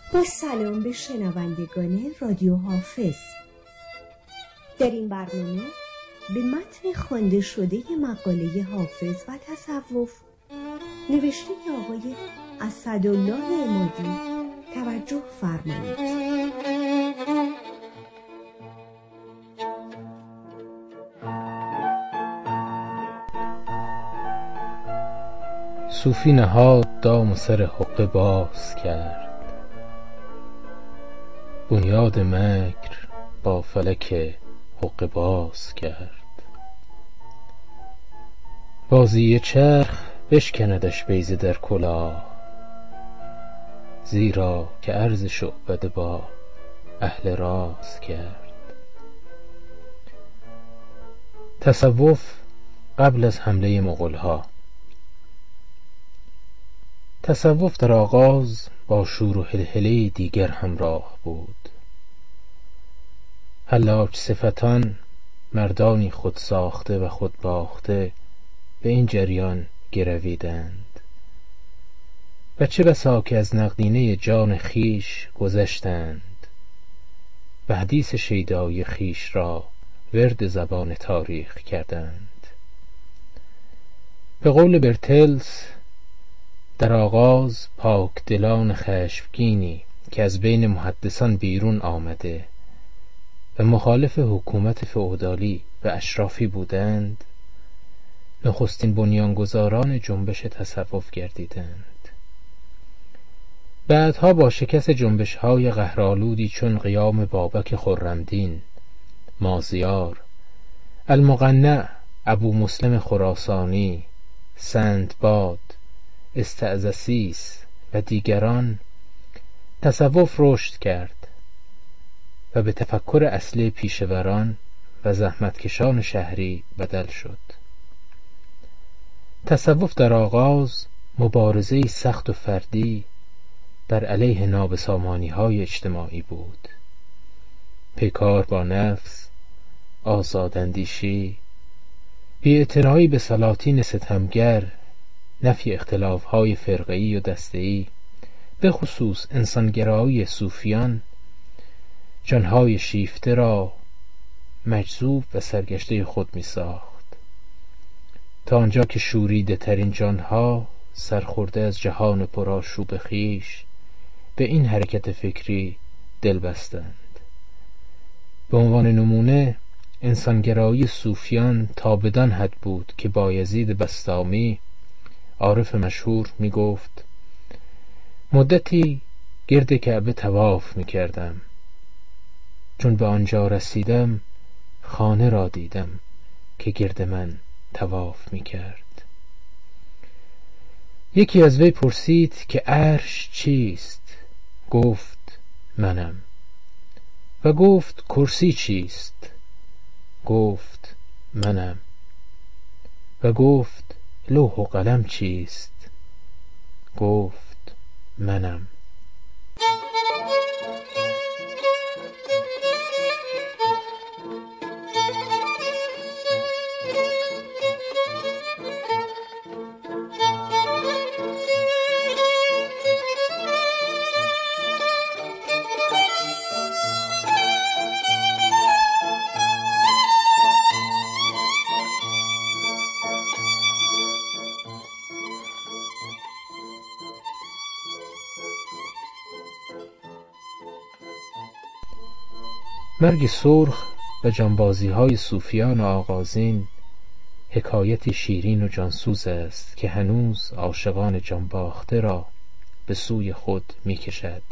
با سلام به شنوندگان رادیو حافظ. در این برنامه به متن خوانده شده مقاله حافظ و تصوف نوشته آقای اسدالله عمادی توجه فرمایید. صوفی نهاد دام و سر حقه باز کرد، بنیاد مکر با فلک حقه باز کرد. بازی چرخ بشکندش بیضه در کلاه، زیرا که عرض شعبده با اهل راز کرد. تصوف قبل از حمله مغول‌ها. تصوف در آغاز با شور و هلهله دیگر همراه بود. حلاج صفتان، مردانی خود ساخته و خود باخته، به این جریان گرویدند و چه بسا که از نقدینه جان خیش گذشتند و حدیث شیدای خیش را ورد زبان تاریخ کردند. به قول برتلس، در آغاز پاک دلان خشمگینی که از بین محدثان بیرون آمده و مخالف حکومت فئودالی و اشرافی بودند، نخستین بنیانگذاران جنبش تصوف گردیدند. بعدها با شکست جنبش‌های قهرآلودی چون قیام بابک خرمدین، مازیار، المقنع ابو مسلم خراسانی، سندباد، استعزسیس و دیگران، تصوف رشد کرد و به تفکر اصلی پیشوران و زحمتکشان شهری بدل شد. تصوف در آغاز مبارزه‌ای سخت و فردی بر علیه نابسامانی‌های اجتماعی بود. پیکار با نفس، آزاداندیشی، بی‌اعتنایی به سلاطین ستمگر، نفی اختلاف‌های فرقه‌ای و دسته‌ای، به خصوص انسانگرایی صوفیان، جانهای شیفته را مجذوب و سرگشته خود می‌ساخت، تا آنجا که شوریده ترین جانها سرخورده از جهان پرآشوب خویش به این حرکت فکری دل بستند. به عنوان نمونه، انسانگرایی صوفیان تا بدان حد بود که بایزید بسطامی، عارف مشهور، می گفت: مدتی گرد کعبه طواف می کردم، چون به آنجا رسیدم خانه را دیدم که گرد من طواف می کرد. یکی از وی پرسید که عرش چیست؟ گفت منم. و گفت کرسی چیست؟ گفت منم. و گفت لوح و قلم چیست؟ گفت منم. مرگ سرخ و جانبازی‌های صوفیان و آغازین حکایتی شیرین و جانسوز است که هنوز عاشقان جانباخته را به سوی خود می‌کشد.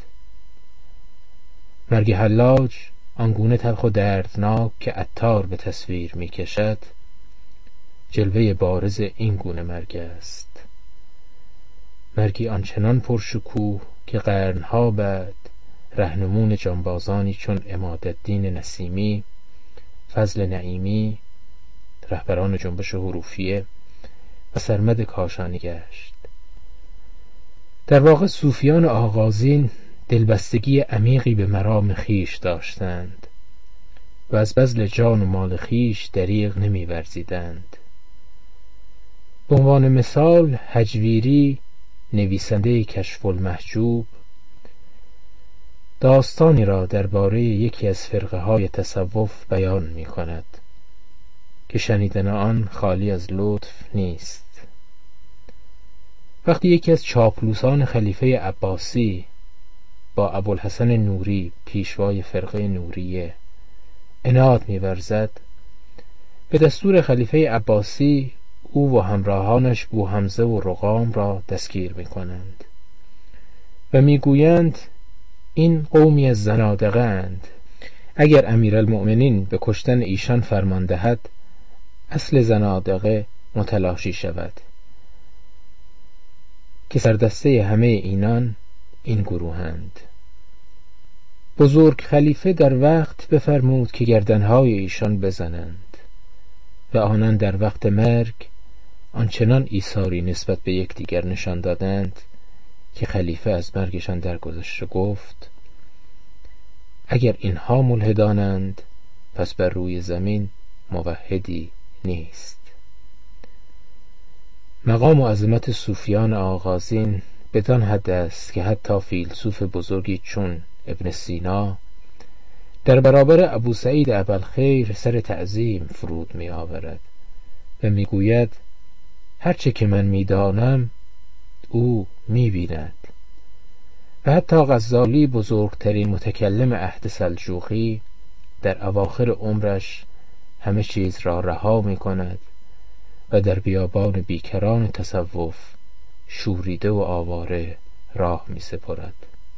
مرگ حلاج آنگونه تلخ و دردناک که عطار به تصویر می‌کشد، جلوه بارز این گونه مرگ است. مرگی آنچنان پرشکوه که قرنها بعد رهنمون جانبازانی چون عمادالدین نسیمی، فضل نعیمی، رهبران جنبش حروفیه و سرمد کاشانی گشت. در واقع صوفیان آغازین دلبستگی عمیقی به مرام خیش داشتند و از بذل جان و مال خیش دریغ نمی ورزیدند. به عنوان مثال، هجویری، نویسنده کشف المحجوب، داستانی را درباره یکی از فرقه های تصوف بیان می کند که شنیدن آن خالی از لطف نیست. وقتی یکی از چاپلوسان خلیفه عباسی با ابوالحسن نوری پیشوای فرقه نوریه عناد می‌ورزد، به دستور خلیفه عباسی او و همراهانش بوحمزه و رقام را دستگیر می‌کنند و می‌گویند این قومی از زنادقه اند. اگر امیرالمؤمنین به کشتن ایشان فرمان دهد، اصل زنادقه متلاشی شود، که سردسته همه اینان این گروهند. بزرگ خلیفه در وقت بفرمود که گردنهای ایشان بزنند و آنان در وقت مرگ آنچنان ایثاری نسبت به یکدیگر نشان دادند که خلیفه از مرگشان درگذشت و گفت اگر اینها ملحدانند پس بر روی زمین موحدی نیست. مقام و عظمت صوفیان آغازین بدان حد است که حتی فیلسوف بزرگی چون ابن سینا در برابر ابو سعید ابوالخیر سر تعظیم فرود می آورد و می گوید هرچه که من می دانم او می بیند. و حتی غزالی بزرگترین متکلم عهد سلجوقی در اواخر عمرش همه چیز را رها می کند و در بیابان بیکران تصوف شوریده و آواره راه می سپرد.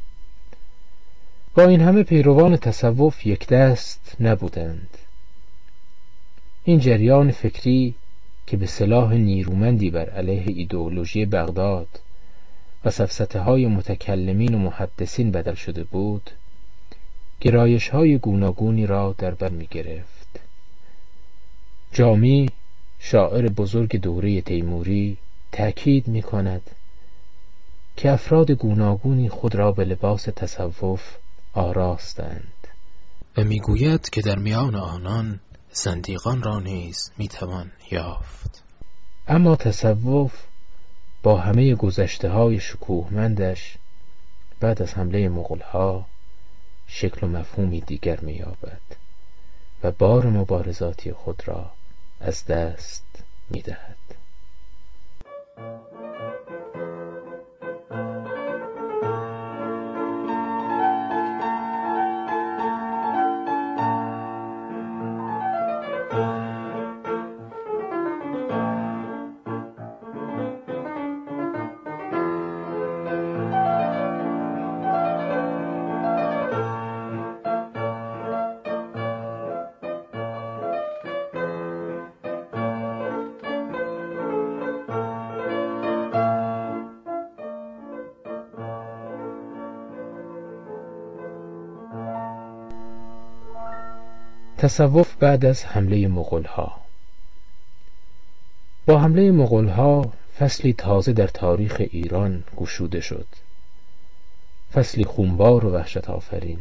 با این همه پیروان تصوف یک دست نبودند. این جریان فکری که به سلاح نیرومندی بر علیه ایدئولوژی بغداد و سفسطه‌های متکلمین و محدثین بدل شده بود، گرایش‌های گوناگونی را در بر می‌گرفت. جامی، شاعر بزرگ دوره تیموری، تأکید می‌کند که افراد گوناگونی خود را به لباس تصوف آراستند و می‌گوید که در میان آنان زندیقان را نیز می‌توان یافت. اما تصوف با همه گذشته‌های شکوهمندش بعد از حمله مغول‌ها شکل و مفهومی دیگر می‌یابد و بار مبارزاتی خود را از دست می‌دهد. تصوف بعد از حمله مغول‌ها. با حمله مغول‌ها فصلی تازه در تاریخ ایران گشوده شد، فصلی خونبار و وحشت آفرین.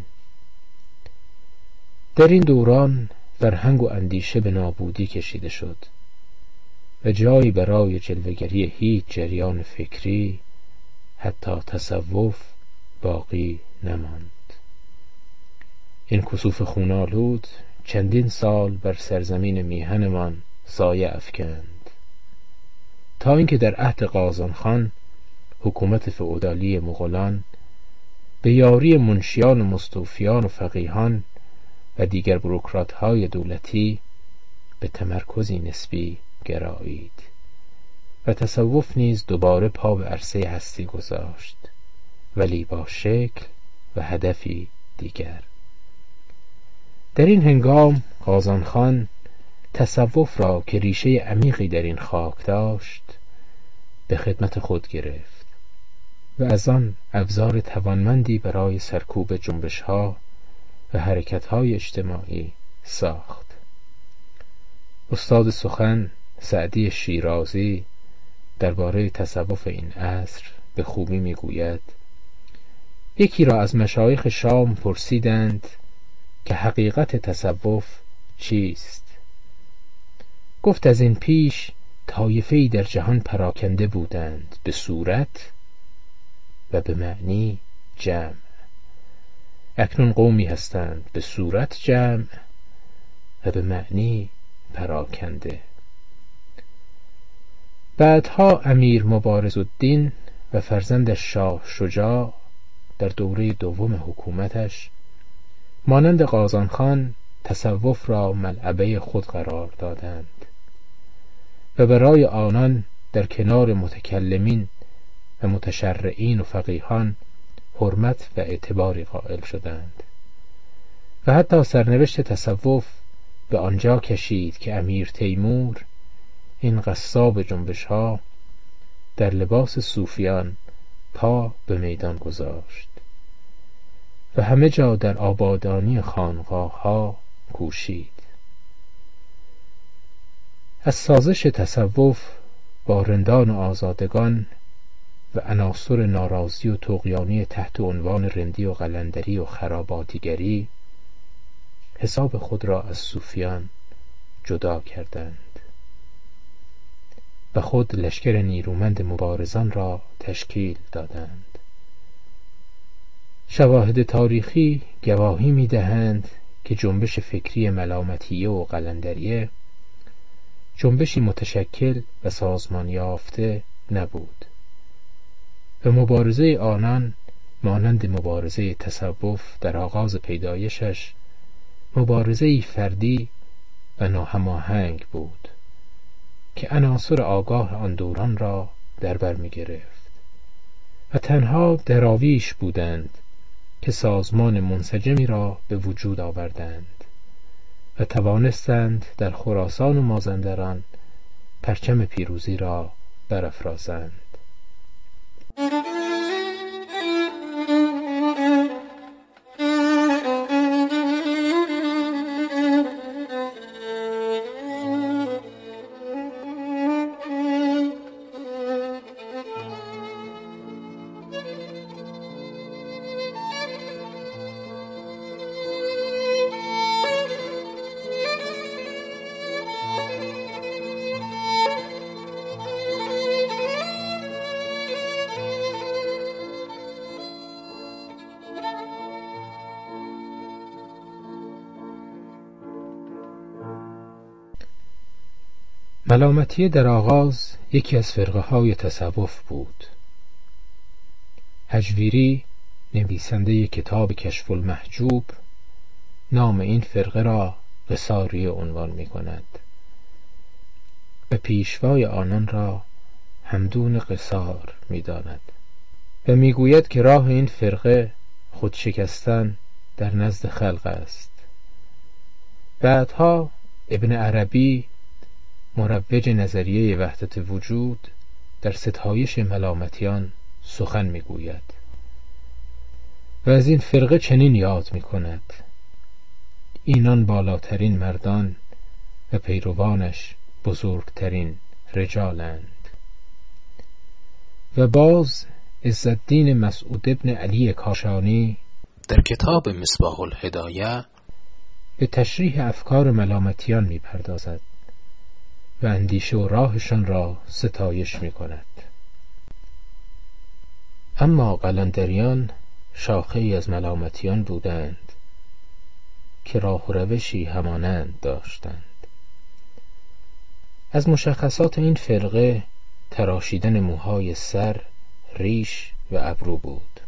در این دوران فرهنگ و اندیشه به نابودی کشیده شد و جایی برای جلوه‌گری هیچ جریان فکری حتی تصوف باقی نماند. این کسوف خونالود چندین سال بر سرزمین میهنمان سایه افکند تا اینکه در عهد قازان خان حکومت فئودالی مغولان به یاری منشیان و مستوفیان و فقیهان و دیگر بروکرات‌های دولتی به تمرکزی نسبی گرایید و تصوف نیز دوباره پا به عرصه هستی گذاشت، ولی با شکل و هدفی دیگر. در این هنگام قازان خان تصوف را که ریشه عمیقی در این خاک داشت به خدمت خود گرفت و از آن ابزار توانمندی برای سرکوب جنبش‌ها و حرکت‌های اجتماعی ساخت. استاد سخن سعدی شیرازی درباره تصوف این عصر به خوبی می‌گوید: یکی را از مشایخ شام پرسیدند که حقیقت تصوف چیست؟ گفت از این پیش طایفه‌ای در جهان پراکنده بودند به صورت و به معنی جمع. اکنون قومی هستند به صورت جمع و به معنی پراکنده. بعدها امیر مبارزالدین و فرزندش شاه شجاع در دوره دوم حکومتش مانند قازان خان تصوف را ملعبه خود قرار دادند و برای آنان در کنار متکلمین و متشرعین و فقیهان حرمت و اعتباری قائل شدند و حتی سرنوشت تصوف به آنجا کشید که امیر تیمور، این قصاب جنبش ها، در لباس صوفیان پا به میدان گذاشت و همه جا در آبادانی خانقاه ها کوشید. از سازش تصوف با رندان و آزادگان و عناصر ناراضی و طغیانی تحت عنوان رندی و قلندری و خراباتیگری حساب خود را از صوفیان جدا کردند و خود لشکر نیرومند مبارزان را تشکیل دادند. شواهد تاریخی گواهی می‌دهند که جنبش فکری ملامتیه و قلندریه جنبشی متشکل و سازمان یافته نبود و مبارزه آنان مانند مبارزه تصوف در آغاز پیدایشش مبارزه‌ای فردی و ناهماهنگ بود که عناصر آگاه آن دوران را در بر می‌گرفت و تنها دراویش بودند که سازمان منسجمی را به وجود آوردند و توانستند در خراسان و مازندران پرچم پیروزی را برافرازند. ملامتیه در آغاز یکی از فرقه های تصوف بود. هجویری نویسنده کتاب کشف المحجوب نام این فرقه را قصاریه عنوان می کند و پیشوای آنان را همدون قصار می داند و می گوید که راه این فرقه خود شکستن در نزد خلق است. بعدها ابن عربی مروج نظریه وحدت وجود در ستایش ملامتیان سخن میگوید و از این فرقه چنین یاد میکند: اینان بالاترین مردان و پیروانش بزرگترین رجالند. و باز عزالدین مسعود ابن علی کاشانی در کتاب مصباح الهدایه به تشریح افکار ملامتیان میپردازد و اندیشه و راهشان را ستایش می کند. اما قلندریان شاخه‌ای از ملامتیان بودند که راه و روشی همانند داشتند. از مشخصات این فرقه تراشیدن موهای سر، ریش و ابرو بود.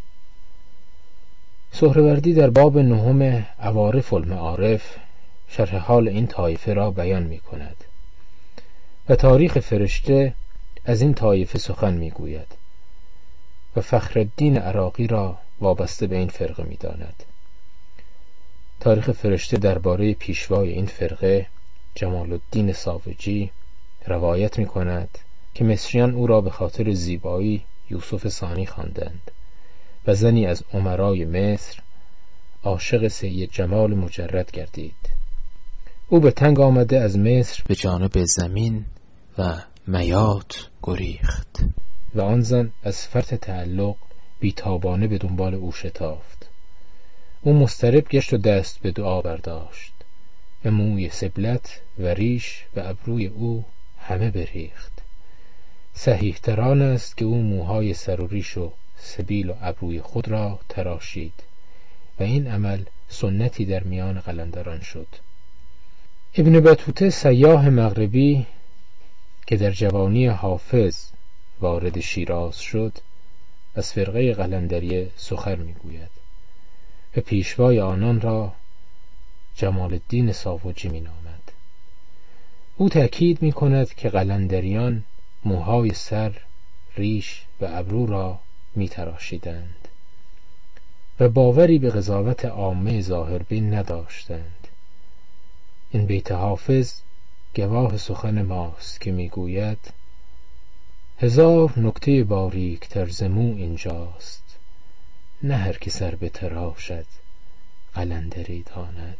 سهروردی در باب 9 عوارف المعارف شرح حال این طایفه را بیان می کند و تاریخ فرشته از این طایفه سخن میگوید و فخرالدین عراقی را وابسته به این فرقه میداند. تاریخ فرشته درباره پیشوای این فرقه جمال الدین ساوجی روایت میکند که مصریان او را به خاطر زیبایی یوسف ثانی خواندند و زنی از امرای مصر عاشق سید جمال مجرد گردید. او به تنگ آمده از مصر به جانب زمین و میات گریخت و آن زن از فرط تعلق بیتابانه به دنبال او شتافت. او مضطرب گشت و دست به دعا برداشت و موی سبلت و ریش و ابروی او همه بریخت. صحیح تران است که او موهای سر و ریش و سبیل و ابروی خود را تراشید و این عمل سنتی در میان قلندران شد. ابن بطوطه سیاح مغربی که در جوانی حافظ وارد شیراز شد از فرقه قلندریه سخن میگوید و پیشوای آنان را جمال الدین ساوجی مینامد. او تأکید میکند که قلندریان موهای سر، ریش و ابرو را میتراشیدند و باوری به قضاوت عامه ظاهربین نداشتند. این بیت حافظ گواه سخن ماست که میگوید: هزار نکته باریک تر ز مو اینجاست، نه هر که سر بتراشد قلندری داند.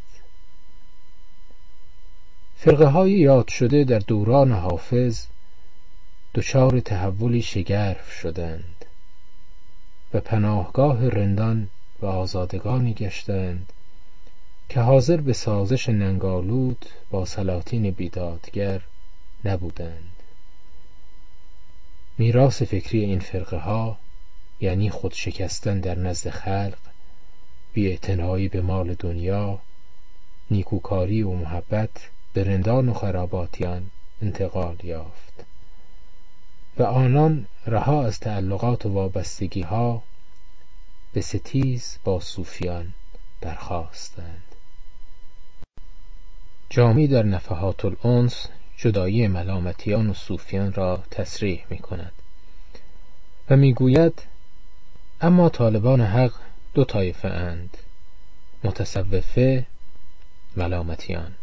فرقه های یاد شده در دوران حافظ دچار تحولی شگرف شدند و پناهگاه رندان و آزادگانی گشتند که حاضر به سازش ننگالود با سلاطین بیدادگر نبودند. میراث فکری این فرقه ها یعنی خود شکستن در نزد خلق، بی‌اعتنایی به مال دنیا، نیکوکاری و محبت به رندان و خراباتیان انتقال یافت و آنان رها از تعلقات و وابستگی ها به ستیز با صوفیان برخاستند. جامی در نفحات الانس جدایی ملامتیان و صوفیان را تصریح می کند و می گوید: اما طالبان حق دو طایفه اند، متصوفه، ملامتیان.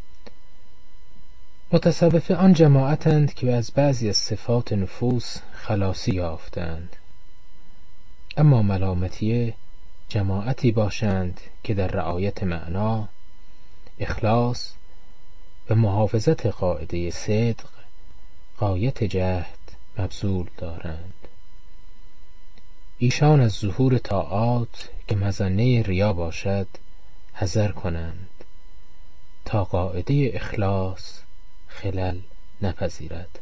متصوفه آن جماعتند که از بعضی از صفات نفوس خلاصی یافتند، اما ملامتیه جماعتی باشند که در رعایت معنا، اخلاص و محافظت قاعده صدق غایت جهد مبذول دارند. ایشان از ظهور طاعات که مظنه ریا باشد حذر کنند تا قاعده اخلاص خلل نپذیرد.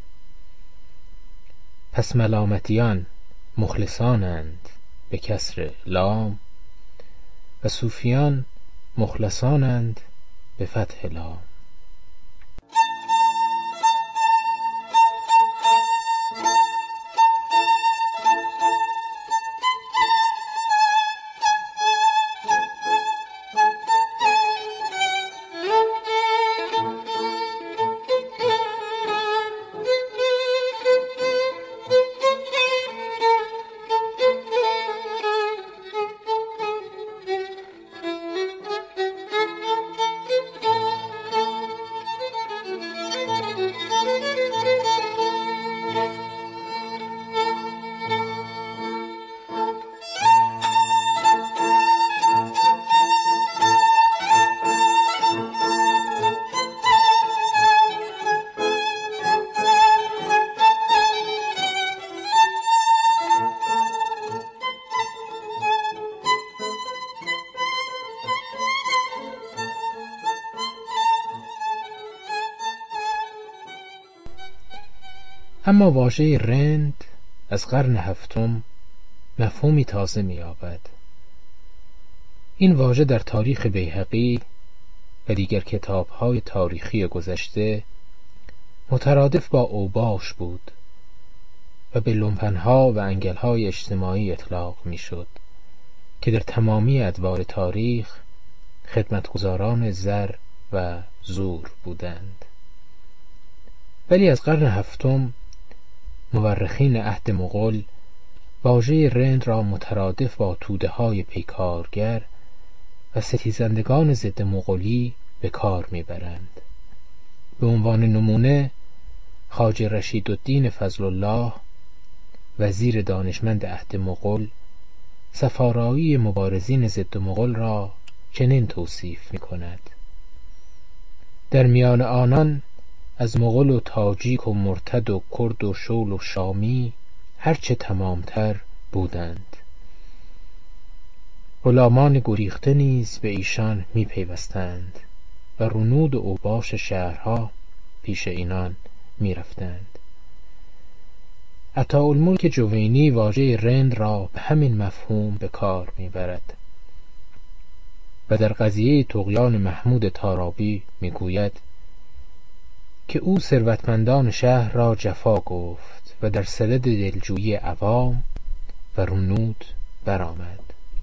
پس ملامتیان مخلصانند به کسر لام و صوفیان مخلصانند به فتح لام. اما واژه رند از قرن هفتم مفهومی تازه می‌یابد. این واژه در تاریخ بیهقی و دیگر کتاب‌های تاریخی گذشته مترادف با اوباش بود و به لومپن‌ها و انگل‌های اجتماعی اطلاق می‌شد که در تمامی ادوار تاریخ خدمتگزاران زر و زور بودند. ولی از قرن هفتم مورخین عهد مغول واژه رند را مترادف با توده‌های پیکارگر و ستیزندگان ضد مغولی به کار می‌برند. به عنوان نمونه خواجه رشیدالدین فضل الله وزیر دانشمند عهد مغول سفارایی مبارزین ضد مغول را چنین توصیف می‌کند: در میان آنان از مغول و تاجیک و مرتد و کرد و شول و شامی هرچه تمامتر بودند. غلامان گریخته نیز به ایشان می پیوستند و رنود و اوباش شهرها پیش اینان می رفتند. عطاءالملک جوینی واژه رند را به همین مفهوم به کار می برد. و در قضیه طغیان محمود طارابی میگوید که او ثروتمندان شهر را جفا گفت و در صدد دلجویی عوام و رنود برآمد.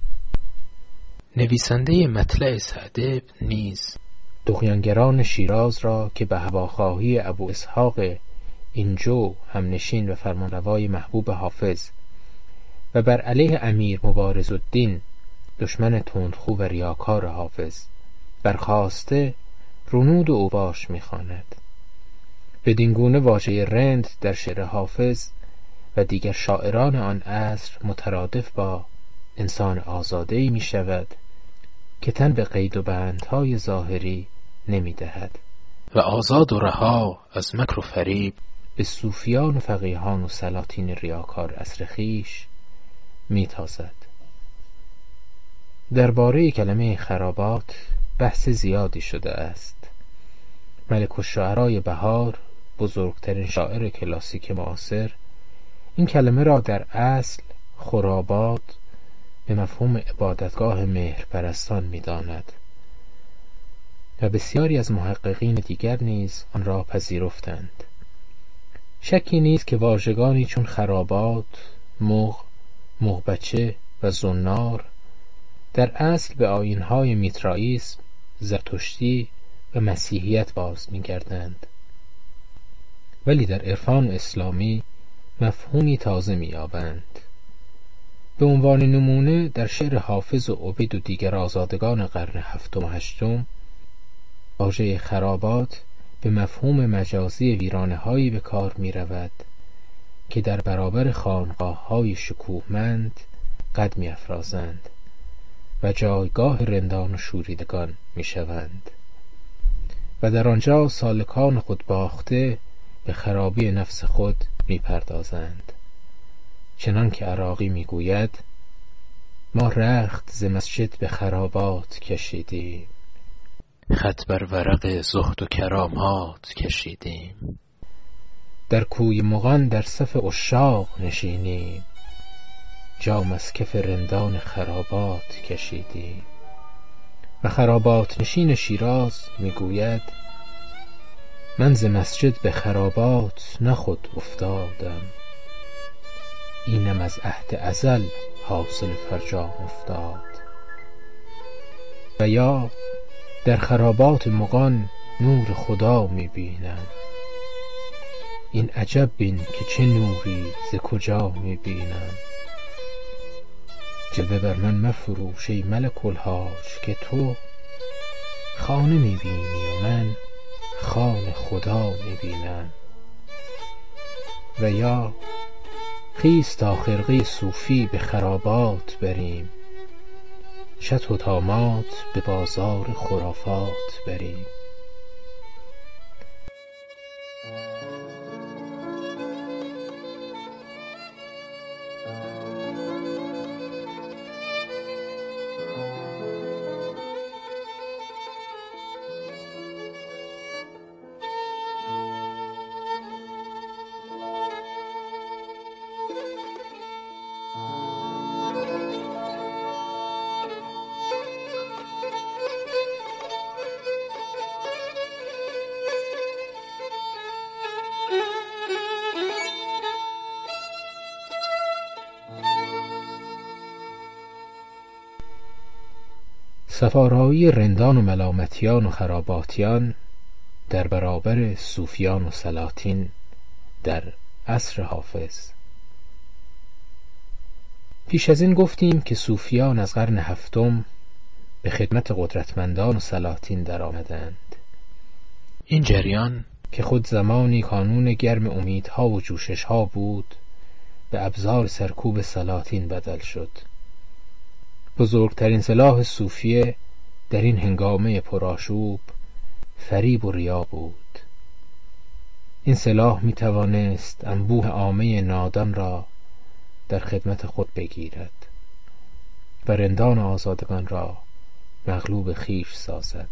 نویسنده مطلع سعدی نیز طغیانگران شیراز را که به هواخواهی ابو اسحاق اینجو همنشین و فرمانروای محبوب حافظ و بر علیه امیر مبارزالدین دشمن تندخو و ریاکار حافظ برخاسته رنود و اوباش می‌خواند. بدین گونه واژه رند در شعر حافظ و دیگر شاعران آن عصر مترادف با انسان آزاده‌ای می شود که تن به قید و بندهای ظاهری نمی دهد و آزاد و رها از مکر و فریب به صوفیان و فقیهان و سلاطین ریاکار عصر خویش می تازد. درباره کلمه خرابات بحث زیادی شده است. ملک الشعرای بهار، بزرگترین شاعر کلاسیک معاصر، این کلمه را در اصل خرابات به مفهوم عبادتگاه مهرپرستان می‌داند و بسیاری از محققین دیگر نیز آن را پذیرفتند. شکی نیست که واژگانی چون خرابات، مغبچه و زنار در اصل به آیین‌های میترائیسم، زرتشتی و مسیحیت باز می‌گردند، ولی در عرفان اسلامی مفهومی تازه می‌یابند. به عنوان نمونه در شعر حافظ و عبید و دیگر آزادگان قرن هفتم و هشتم واژه خرابات به مفهوم مجازی ویرانه‌هایی به کار می‌رود که در برابر خانقاه‌های شکوهمند قد می‌افرازند و جایگاه رندان و شوریدگان می‌شوند و در آنجا سالکان خود باخته به خرابی نفس خود می‌پردازند. چنان که عراقی میگوید: ما رخت ز مسجد به خرابات کشیدیم، خط بر ورق زهد و کرامات کشیدیم. در کوی مغان در صف عشاق نشینیم، جام از کف رندان خرابات کشیدیم. و خرابات نشین شیراز میگوید: من ز مسجد به خرابات نه خود افتادم، اینم از عهد ازل حاصل فرجام افتاد. و یا در خرابات مغان نور خدا میبینم، این عجب بین که چه نوری ز کجا میبینم. جلوه بر من مفروش ای ملک الحاج که تو خانه میبینی و من خوان خدا میبینم. و یا خیز تا خرقه صوفی به خرابات بریم، شط و طامات به بازار خرافات بریم. صفارایی رندان و ملامتیان و خراباتیان در برابر صوفیان و سلاطین در عصر حافظ. پیش از این گفتیم که صوفیان از قرن هفتم به خدمت قدرتمندان و سلاطین در آمدند. این جریان که خود زمانی کانون گرم امیدها و جوششها بود، به ابزار سرکوب سلاطین بدل شد. بزرگترین سلاح صوفیه در این هنگامه پرآشوب فریب و ریا بود. این سلاح می توانست انبوه عامه نادان را در خدمت خود بگیرد و رندان آزادگان را مغلوب خویش سازد.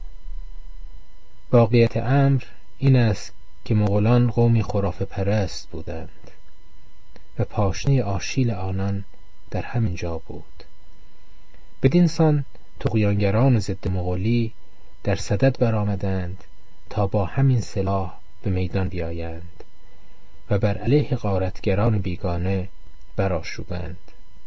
واقعیت امر این است که مغولان قومی خرافه پرست بودند و پاشنه آشیل آنان در همین جا بود. بدین سان طغیانگران ضد مغولی در صدد برآمدند تا با همین سلاح به میدان بیایند و بر علیه غارتگران بیگانه برآشوبند.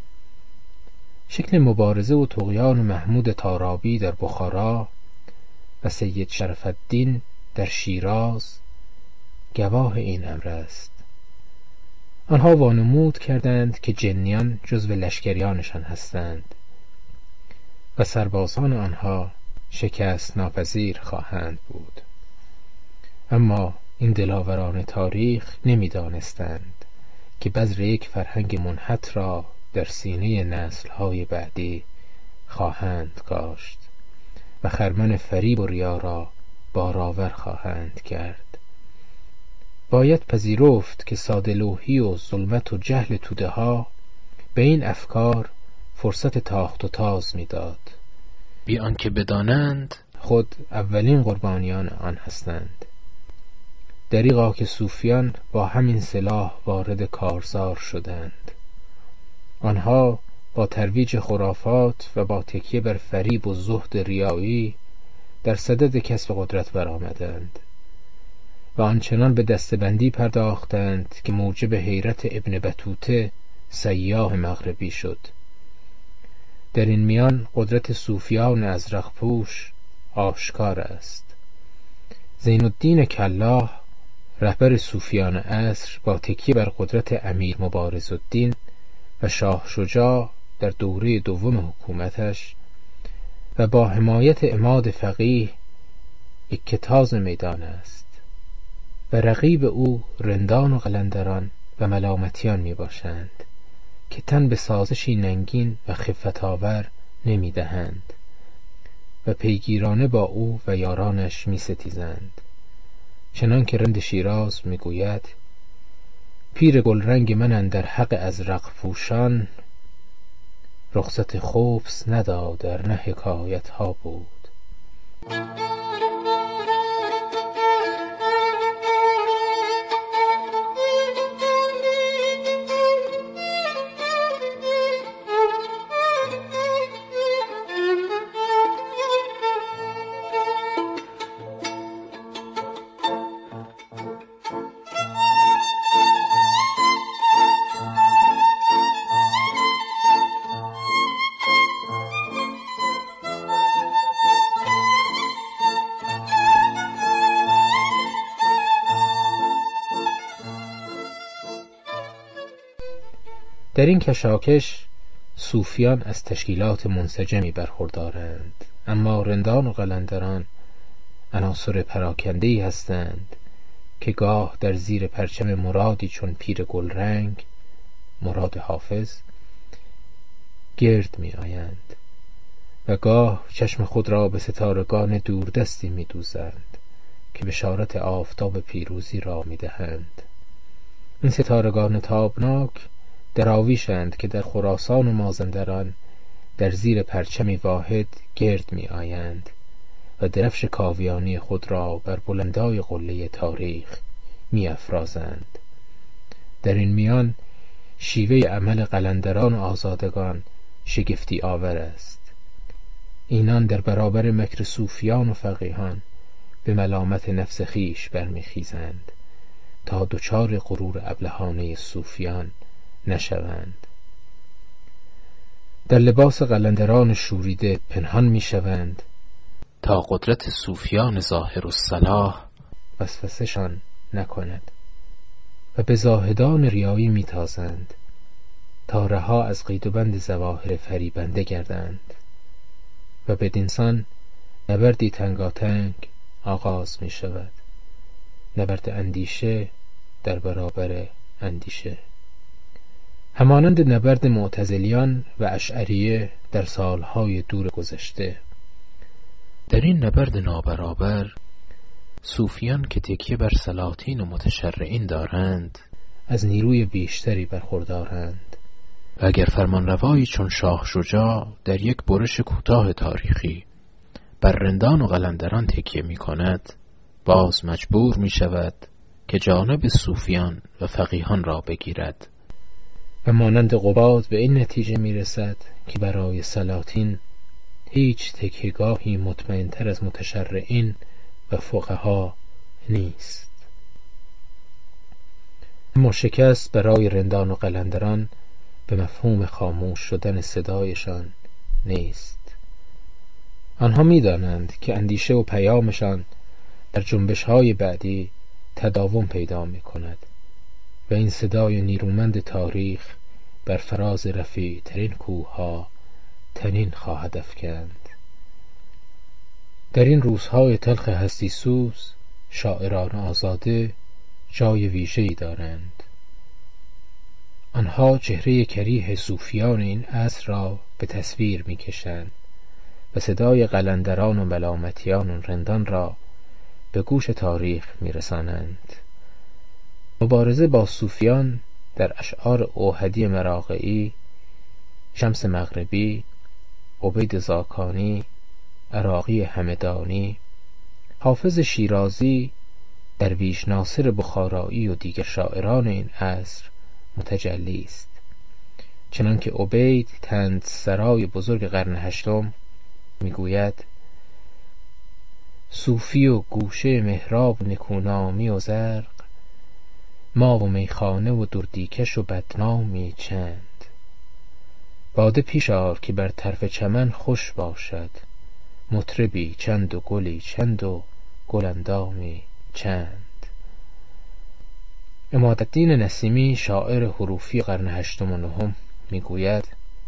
شکل مبارزه و طغیان محمود طارابی در بخارا و سید شرف الدین در شیراز گواه این امر است. آنها وانمود کردند که جنیان جزو لشکریانشان هستند و سربازان آنها شکست ناپذیر خواهند بود. اما این دلاوران تاریخ نمی‌دانستند که بذر یک فرهنگ منحط را در سینه نسل‌های بعدی خواهند کاشت و خرمن فریب و ریا را بارآور خواهند کرد. باید پذیرفت که ساده‌لوحی و ظلمت و جهل توده‌ها به این افکار فرصت تاخت و تاز می‌داد، بی آنکه بدانند خود اولین قربانیان آن هستند. دریغا که صوفیان با همین سلاح وارد کارزار شدند. آنها با ترویج خرافات و با تکیه بر فریب و زهد ریایی در صدد کسب قدرت برآمدند و آنچنان به دستبندی پرداختند که موجب حیرت ابن بطوطه سیاح مغربی شد. در این میان قدرت صوفیان ازرق پوش آشکار است. زین الدین کلاح رهبر صوفیان عصر با تکیه بر قدرت امیر مبارزالدین و شاه شجاع در دوره دوم حکومتش و با حمایت عماد فقیه یک تاز میدان است و رقیب او رندان و قلندران و ملامتیان می باشند که تن به سازشی ننگین و خفت آور نمی دهند و پیگیرانه با او و یارانش می ستیزند. چنان که رند شیراز می گوید: پیر گلرنگ من اندر حق ازرق پوشان، رخصت خبث نداد ارنه حکایت ها بود. در این کشاکش صوفیان از تشکیلات منسجمی برخوردارند، اما رندان و قلندران عناصر پراکنده‌ای هستند که گاه در زیر پرچم مرادی چون پیر گلرنگ، مراد حافظ، گرد می آیند و گاه چشم خود را به ستارگان دوردستی می دوزند که بشارت آفتاب پیروزی را می دهند. این ستارگان تابناک دراویشند که در خراسان و مازندران در زیر پرچمی واحد گرد می آیند و درفش کاویانی خود را بر بلندای قله تاریخ می افرازند. در این میان شیوه عمل قلندران و آزادگان شگفتی آور است. اینان در برابر مکر صوفیان و فقیهان به ملامت نفس خیش برمیخیزند تا دچار غرور ابلهانه صوفیان نشوند. در لباس قلندران شوریده پنهان میشوند تا قدرت صوفیان ظاهر الصلاح وسوسه‌شان نکند و به زاهدان ریایی میتازند تا رها از قید و بند ظواهر فریبنده گردند و بدینسان نبردی تنگاتنگ آغاز می شود، نبرد اندیشه در برابر اندیشه، همانند نبرد معتزلیان و اشعریه در سالهای دور گذشته. در این نبرد نابرابر صوفیان که تکیه بر سلاطین و متشرعین دارند از نیروی بیشتری برخوردارند و اگر فرمانروایی چون شاه شجاع در یک برش کوتاه تاریخی بر رندان و قلندران تکیه می کند، باز مجبور می شود که جانب صوفیان و فقیهان را بگیرد و مانند قباد به این نتیجه می رسد که برای سلاطین هیچ تکیه‌گاهی مطمئن‌تر از متشرعین و فقها نیست. اما شکست برای رندان و قلندران به مفهوم خاموش شدن صدایشان نیست. آنها می‌دانند که اندیشه و پیامشان در جنبش‌های بعدی تداوم پیدا می‌کند و این صدای نیرومند تاریخ بر فراز رفیع‌ترین کوه‌ها طنین خواهد افکند. در این روزهای تلخ هستی سوز شاعران آزاده جای ویژه‌ای دارند. آنها چهره کریه صوفیان این عصر را به تصویر می‌کشند و صدای قلندران و ملامتیان و رندان را به گوش تاریخ می‌رسانند. مبارزه با صوفیان در اشعار اوحدی مراغئی، شمس مغربی، عبید زاکانی، عراقی همدانی، حافظ شیرازی، درویش ناصر بخارایی و دیگر شاعران این عصر متجلی است. چنانکه عبید طنزسرای بزرگ قرن هشتم میگوید: صوفی و گوشه محراب و نکونامی و زرق، ما و میخانه و دردیکش و بدنامی چند. باده پیش آر که بر طرف چمن خوش باشد، مطربی چند و گلی چند و گل اندامی چند. عمادالدین نسیمی شاعر حروفی قرن هشتم و نهم میگوید: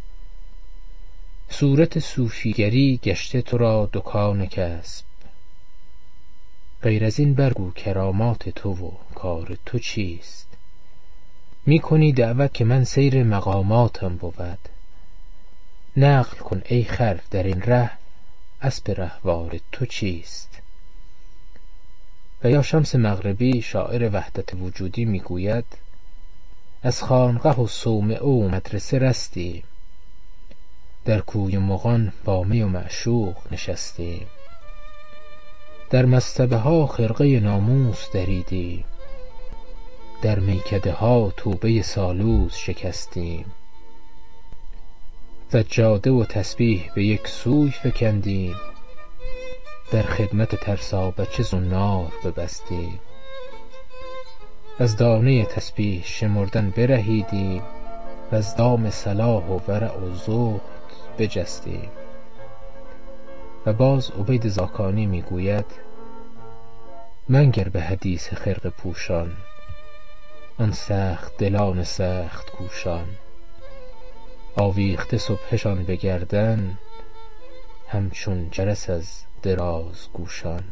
صورت صوفیگری گشته تو را دکان کسب، غیر از این برگو کرامات تو و کار تو چیست. میکنی دعوت که من سیر مقاماتم بود، نقل کن ای خر در این ره اسب رهوار تو چیست. و یا شمس مغربی شاعر وحدت وجودی میگوید: از خانقه و صومعه و مدرسه رستیم، در کوی مغان با می و معشوق نشستیم. در مصطبه ها خرقه ناموس دریدیم، در میکده ها توبه سالوس شکستیم. سجاده و تسبیح به یک سوی فکندیم، در خدمت ترسابچه زنار ببستیم. از دانه تسبیح شمردن برهیدیم، و از دام صلاح و ورع و زهد بجستیم. و باز عبید زاکانی میگوید: منگر به حدیث خرقه پوشان، آن سخت دلان سخت کوشان. آویخته سبحشان به گردن، همچون جرس از دراز گوشان.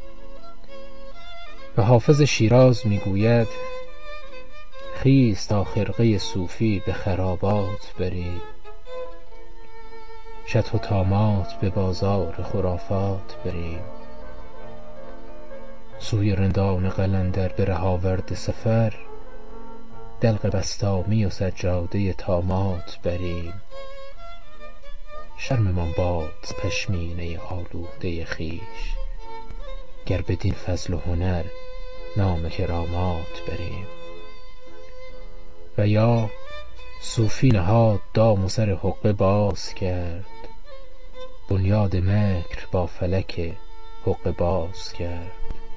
و حافظ شیراز میگوید: خیز تا خرقه صوفی به خرابات بریم، شطح و طامات به بازار خرافات بریم. سوی رندان قلندر به ره آورده سفر، دلق بسطامی و سجاده طامات بریم. شرممان باد ز پشمینه آلوده خویش، گر بدین فضل و هنر نام کرامات بریم. و یا صوفی نهاد دام و سر حقه باز کرد، بنیاد مکر با فلک حقه باز کرد.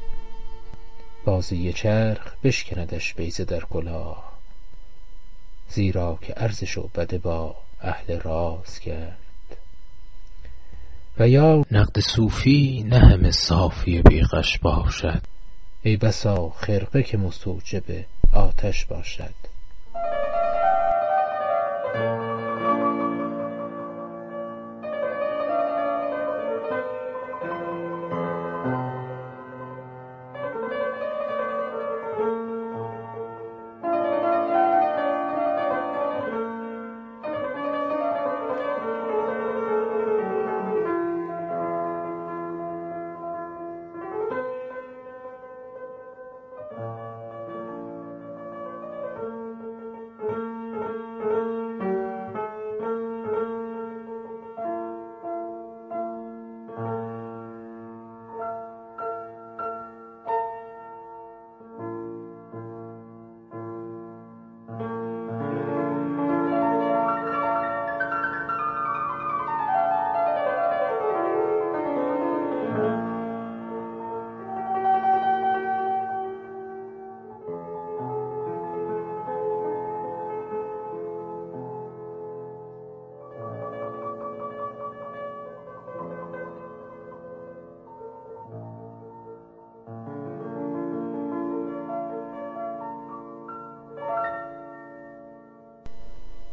بازی چرخ بشکندش بیضه در کلاه، زیرا که عرض شعبده با اهل راز کرد. و یا نقد صوفی نه همه صافی بی غش باشد، ای بسا خرقه که مستوجب آتش باشد.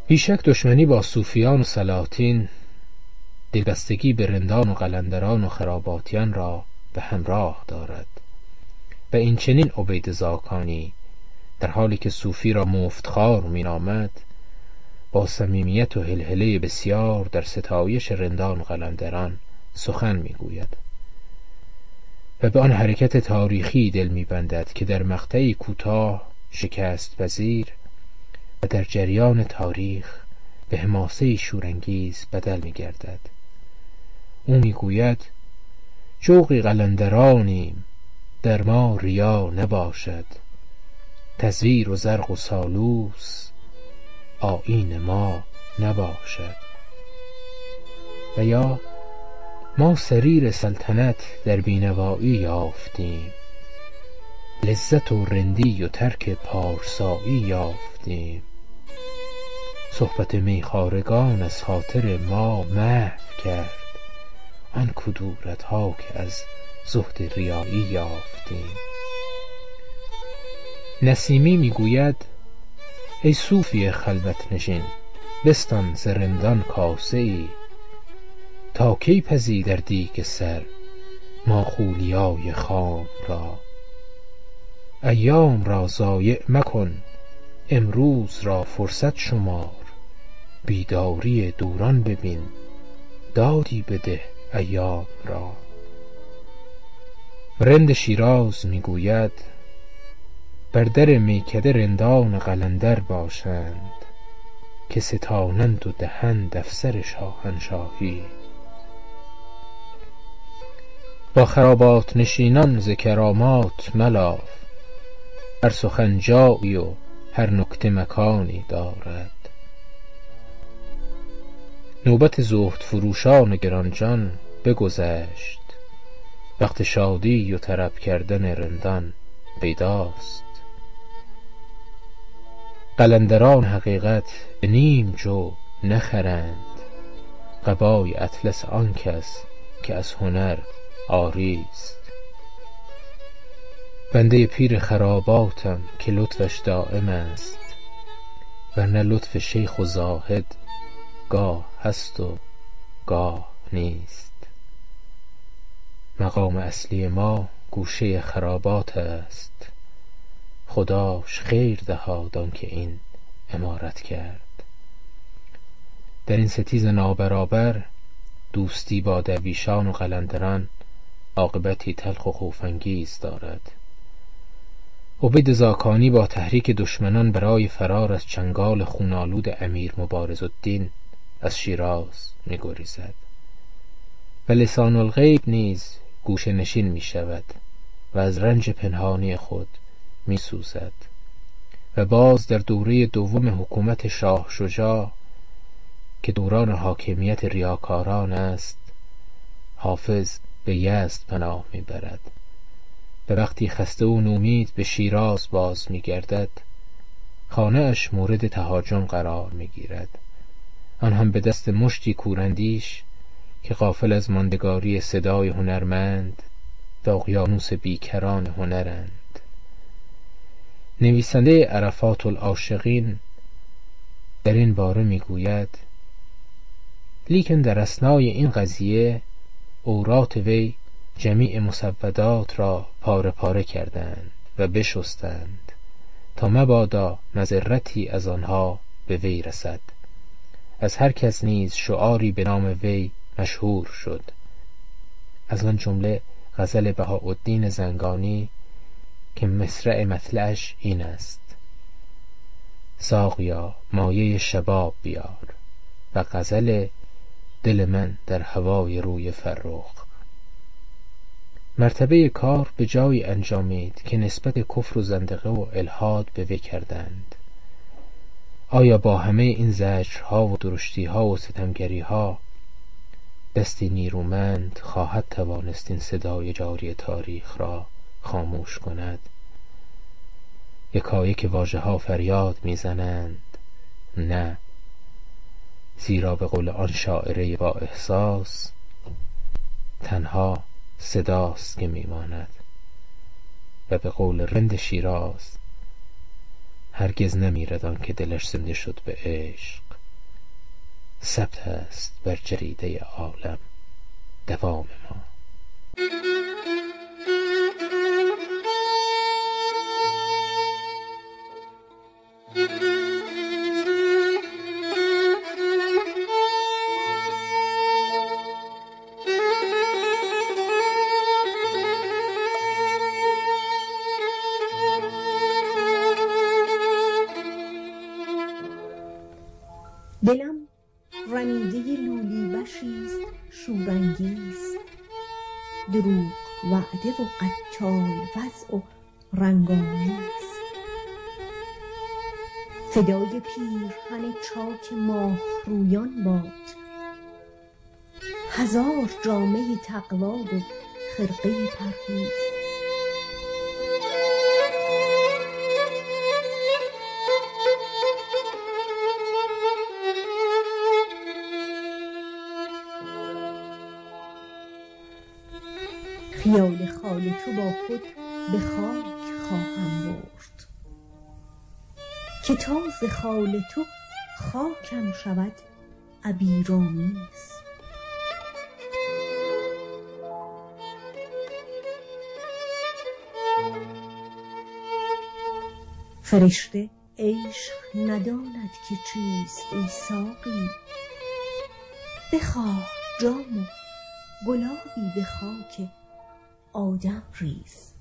بیشک دشمنی با صوفیان و سلاطین دلبستگی به رندان و قلندران و خراباتیان را به همراه دارد و این چنین عبید زاکانی در حالی که صوفی را مفتخوار مینامد با صمیمیت و هلهله بسیار در ستایش رندان و قلندران سخن میگوید و به آن حرکت تاریخی دل میبندد که در مقطعی کوتاه شکست پذیر و در جریان تاریخ به حماسه شورانگیز بدل میگردد. او میگوید جوقی قلندرانیم در ما ریا نباشد، تزویر و زرق و سالوس آیین ما نباشد. و یا ما سریر سلطنت در بینوایی یافتیم، لذت و رندی و ترک پارسایی یافتیم، صحبت میخوارگان از خاطر ما محو کرد آن کدورتها که از زهد ریایی یافتیم. نسیمی میگوید ای صوفی خلوت نشین، بستان ز رندان کاسه ای، تا کی پزی در دیگ سر ماخولیای خام را. ایام را ضایع مکن، امروز را فرصت شمار، بیداری دوران ببین، دادی بده ایام را. رند شیراز میگوید بر در میکده رندان قلندر باشند، که ستانند و دهند افسر شاهنشاهی. با خرابات نشینان ز کرامات ملاف، هر سخن جایی و هر نکته مکانی دارد. نوبت زهد فروشان گرانجان بگذشت، وقت شادی و طرب کردن رندان پیداست. قلندران حقیقت به نیم جو نخرند، قبای اطلس آن کس که از هنر عاری است. بنده پیر خراباتم که لطفش دائم است، ورنه لطف شیخ و زاهد گاه هست و گاه نیست. مقام اصلی ما گوشه خرابات است، خداش خیر دهاد آن که این عمارت کرد. در این ستیز نابرابر دوستی با درویشان و قلندران عاقبتی تلخ و خوف‌انگیز دارد. عبید زاکانی با تحریک دشمنان برای فرار از چنگال خونالود امیر مبارزالدین از شیراز می‌گریزد و لسان الغیب نیز گوشه نشین می شود و از رنج پنهانی خود می سوزد. و باز در دوره دوم حکومت شاه شجاع که دوران حاکمیت ریاکاران است، حافظ به یزد پناه می برد و وقتی خسته و نومید به شیراز باز می گردد، خانه اش مورد تهاجم قرار می گیرد، آن هم به دست مشتی کوراندیش که غافل از ماندگاری صدای هنرمند و اقیانوس بیکران هنرند. نویسنده عرفات العاشقین در این باره میگوید لیکن در اثنای این قضیه عورات وی جمیع مسودات را پاره پاره کردند و بشستند تا مبادا مضرتی از آنها به وی رسد. از هر کس نیز شعاری به نام وی مشهور شد، از آن جمله غزل بهاءالدین زنگانی که مصرع مطلعش این است: ساقیا مایه شباب بیار، و غزل دل من در هوای روی فرخ. مرتبه کار به جایی انجامید که نسبت کفر و زندقه و الحاد به وی کردند. آیا با همه این زجرها و درشتیها و ستمگریها دستی نیرومند خواهد توانست این صدای جاری تاریخ را خاموش کند؟ یکایک واژه‌ها فریاد میزنند نه، زیرا به قول آن شاعره با احساس تنها صداست که میماند و به قول رند شیراز هرگز نمیرد آن که دلش زنده شد به عشق. ثبت است بر جریده عالم دوام ما. دلم رمیده لولی بشیست شورانگیز، دروغ وعده و قتال وضع و رنگامیز. فدای پیرهن چاک ماه رویان باد، هزار جامه تقوا و خرقه پرهیز. خیال خال تو با خود به خاک خواهم برد، که تا ز خال تو خاکم شود عبیرآمیز. فرشته عشق نداند که چیست ای ساقی، بخواه جام و گلابی به خاک آدم ریز.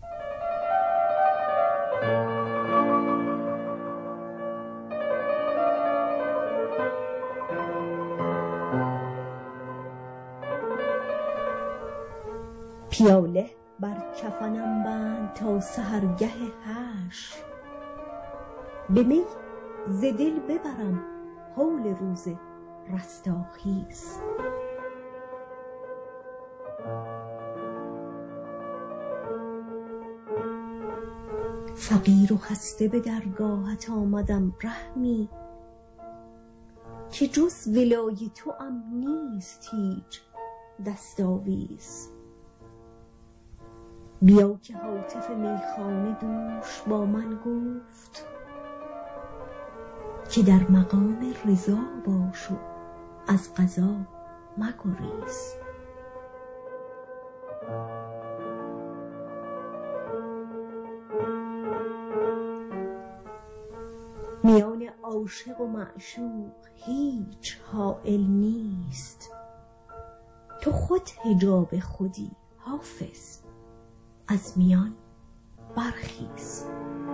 پیاله بر کفنم بند تا سحرگه حشر، به می ز دل ببرم هول روز رستاخیز. فقیر و خسته به درگاهت آمدم رحمی، که جز ولای تو ام نیست هیچ دستاویز. بیا که هاتف میخانه دوش با من گفت، که در مقام رضا باش و از قضا مگریز. میان عاشق و معشوق هیچ حائل نیست، تو خود حجاب خودی حافظ از میان برخیز.